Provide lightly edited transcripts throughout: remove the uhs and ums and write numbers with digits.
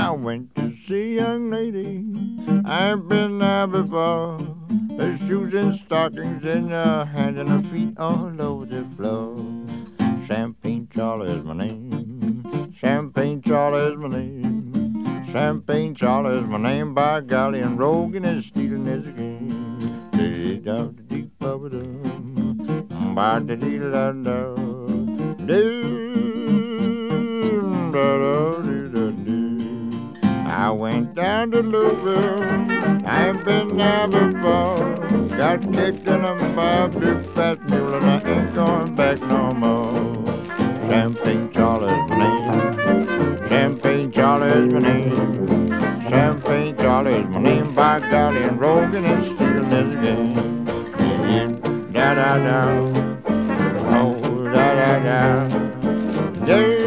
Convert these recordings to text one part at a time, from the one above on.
I went to see a young lady, I ain't been there before. Her shoes and stockings in her hands and her feet all over the floor. Champagne Charlie is my name. Champagne Charlie is my name. Champagne Charlie is my name, by golly, and roguing and stealing is a game. Deep of it, by the deal of I went down to Louisville, I ain't been there before. Got kicked in a by a big fat mule and I ain't going back no more. Champagne Charlie's my name. Champagne Charlie's my name. Champagne Charlie's my name, by golly, and roguing and stealing is a game. Da da da, oh da da da, yeah.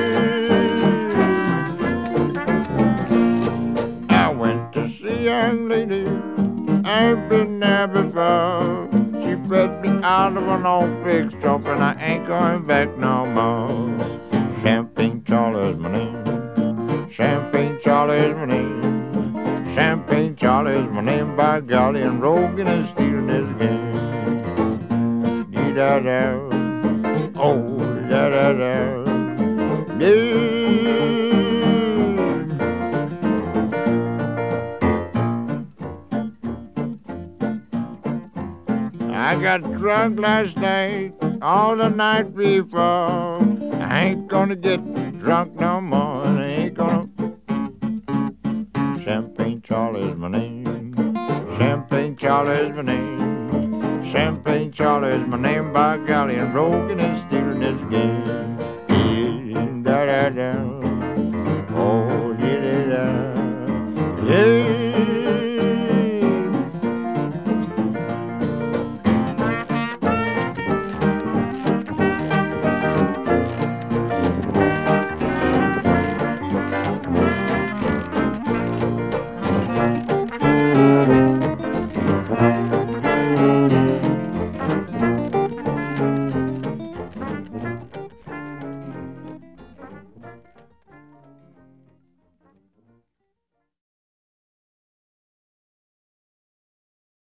I went to see a young lady, I ain't been there before. She fed me out of an old pig stroke and I ain't going back no more. Champagne Charlie's my name. Champagne Charlie's my name. Champagne Charlie's my name, by golly, and roguing and stealing is a game. Dee da da, oh da da da, yeah. I got drunk last night, all the night before. I ain't gonna get drunk no more, and I ain't gonna. Champagne Charlie's my name. Champagne Charlie's my name. Champagne Charlie's my name, by golly, and roguing and stealing is game. Da da da.